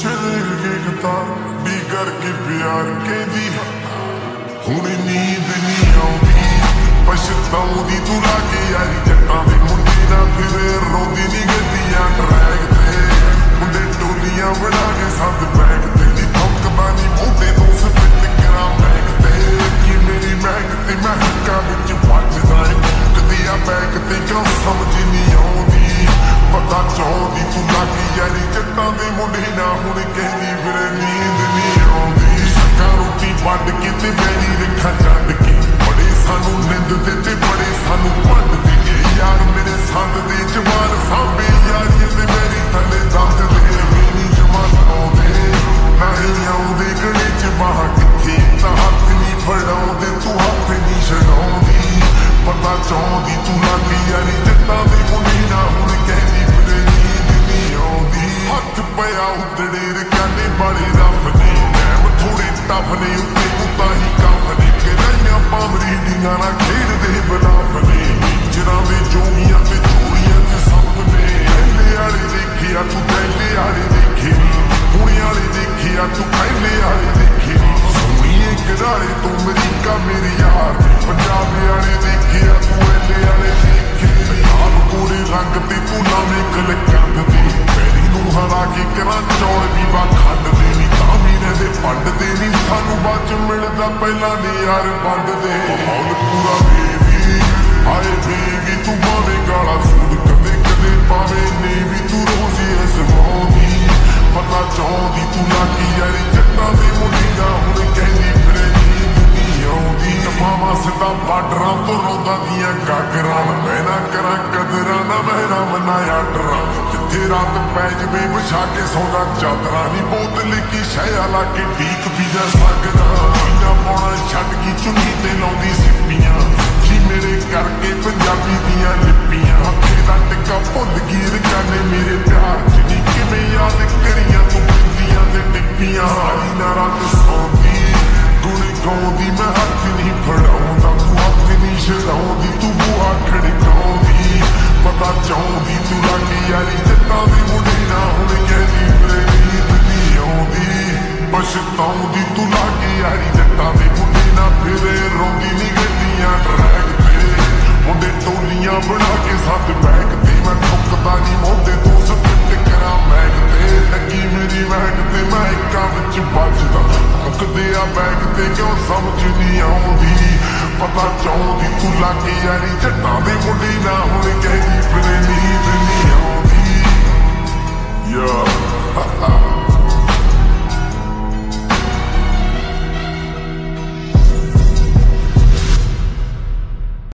शरीर देखता डी करके प्यार के दी हुण नींद नहीं आउंदी पछताउंदी तू लागे यारी जट्टां दे मुंडे ना फिरे रोंदी नी गड्डियां ट्रैक ते मुंडे टोलियां बना के सद बैग ते नी थमकदा नी मोढे तो सपिट करा बैग ते कि मेरी मैग ते मैं हक्कां विच ਵੱਜਦਾ ਏ भुकदी आ बैग ते क्यों समझ नहीं आउंदी पता चाहुंदी तू लागे यारी जट्टां दे मुंडे ना हुण कहंदी फिरे नींद नहीं आउंदी शक्कां रोटी वंड के ते बैरी रखा छड्ड के बड़े सानू निंददे ते बड़े सानू भंडदे गए यार मेरे संद दे जवान सांभे यारी ते मेरी थल्ले दंद दे मेरी जवान आउंदे नहीं आउंदे गले च बाह किथे तां हत्थ नहीं फड़ाउंदे तू हत्थ नहीं छड़ाउंदी पता चाहुंदी तू लागे यारी जट्टां दे मुंडे ना हुण कहंदी फिरे नींद नहीं आउंदी हत्थ पिया उतड़े रकाने वाले रफ ने नैम थोड़े टफ ने उत्ते कुत्ता ही कफ ने किराइयां पामरी डींगा ना खेडदे बलाफ ने नीचरां दे जोगियां ते चोरियां ते सप ने ऐले आले देखिया तू कैले आले देखे नी हुणे आले देखिया तू कैले आले देखे नी सोहणीए गरारे तू अमरीका मेरे यार पंजाब आले देखिया तू ऐले आले देखे नी आप गोरे रंग ते तू लावे कलकंद ते पैरी नूं हरा के करा चौल भी वा खंड दे नी तां भी रहिंदे पंड दे नी सानू बाद च मिलदा पहला नी यार बंद दे माहौल पूरा बेबी आए बेबी तू पावे गाला सूट कदे कदे पावे ने भी तू रोज़ी अजमाउंदी पता चाहुंदी तू लागे यारी जट्टां दे मुंडे ना हुण कहंदी फिरे नींद नहीं आउंदी मामा सिद्धा बार्डरां तो रौंदा दियां गागरां मैं ना करां कदरां ना मेरा मनाया डरां जिथे रात पै जवे विछा के सौदा चादरां नी बोतल की शैया ला के ठीक पी जा सकदा पीना पाउणा छड्ड की चुन्नी ते लाउंदी सिप्पियां जी मेरे करके पंजाबी दियां लिपियां हत्थे दा टिक्का भुल गई रकाने मेरे प्यार च नी किवें याद करियां तू बिंदियां ते टिप्पियां सारी ना रात सौंदी गुण गाउंदी मैं हत्थ नहीं फड़ाउंदा तू हत्थ नहीं छड़ाउंदी तू बूहा खड़काउंदी पता चाहुंदी तू लागे यारी जट्टां दे मुंडे ना हुण कहंदी फिरे नींद नहीं आउंदी पछताउंदी तू लागे यारी जट्टां दे मुंडे ना फिरे रोंदी नी गड्डियां ट्रैक ते मुंडे टोलियां बना के सद बैग ते मैं थुकदा नी मोढे तो सपिट करा मैग ते लगी मेरी मैग ते मैं इक्कां विच ਵੱਜਦਾ मुकदे आ बैग ते क्यों समझ नहीं आउंदी पता चाहुंदी तू लागे यारी जट्टां दे मुंडे ना हुण कहंदी